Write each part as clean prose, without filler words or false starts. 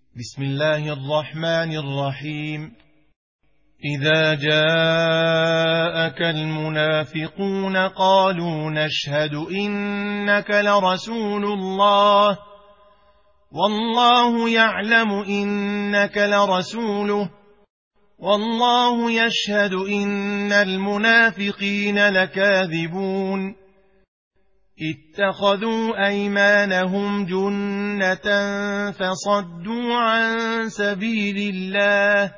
بسم الله الرحمن الرحيم. إذا جاءك المنافقون قالوا نشهد إنك لرسول الله والله يعلم إنك لرسوله والله يشهد إن المنافقين لكاذبون. اتخذوا أيمانهم جنة فصدوا عن سبيل الله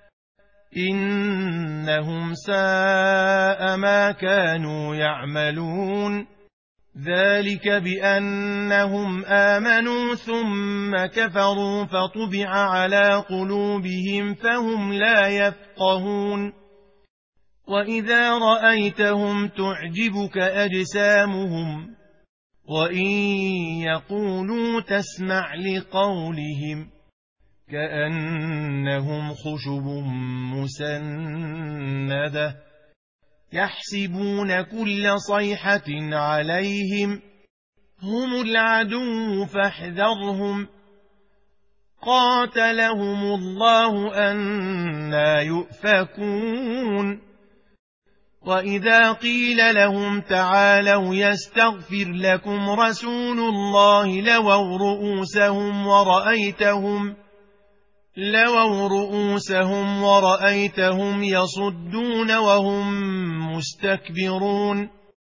إنهم ساء ما كانوا يعملون. ذلك بأنهم آمنوا ثم كفروا فطبع على قلوبهم فهم لا يفقهون. وإذا رأيتهم تعجبك أجسامهم وإن يقولوا تسمع لقولهم كأنهم خشب مسندة يحسبون كل صيحة عليهم هم العدو فاحذرهم قاتلهم الله أنى يؤفكون. وإذا قيل لهم تعالوا يستغفر لكم رسول الله لووا رؤوسهم ورأيتهم يصدون وهم مستكبرون.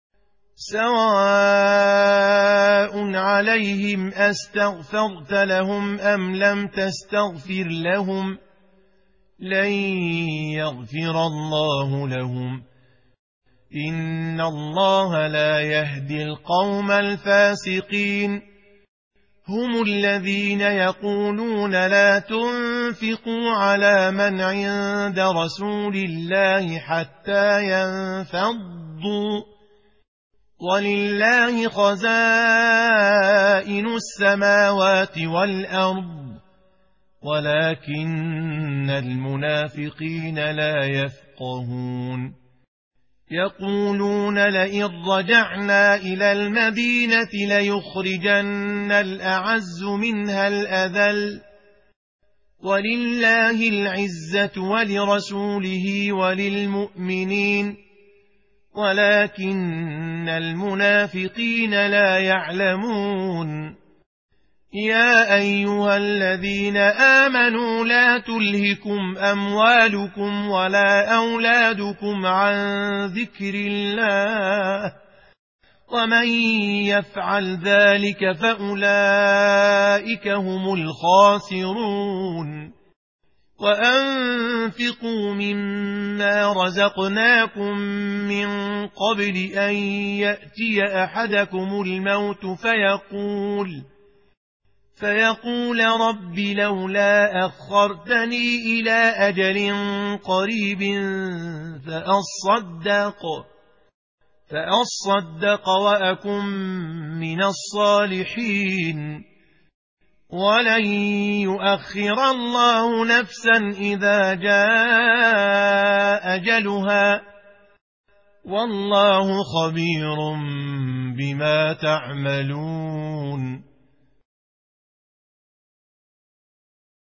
سواء عليهم أستغفرت لهم أم لم تستغفر لهم لن يغفر الله لهم إن الله لا يهدي القوم الفاسقين. هم الذين يقولون لا تنفقوا على من عند رسول الله حتى ينفضوا ولله خزائن السماوات والأرض ولكن المنافقين لا يفقهون. يقولون لئن رجعنا إلى المدينة ليخرجن الأعز منها الأذل ولله العزة ولرسوله وللمؤمنين ولكن المنافقين لا يعلمون. يا أيها الذين آمنوا لا تلهكم أموالكم ولا أولادكم عن ذكر الله ومن يفعل ذلك فأولئك هم الخاسرون. وأنفقوا مما رزقناكم من قبل أن يأتي أحدكم الموت فيقول رب لولا أخرتني إلى أجل قريب فأصدق وأكن من الصالحين ولن يؤخر الله نفسا إذا جاء أجلها والله خبير بما تعملون.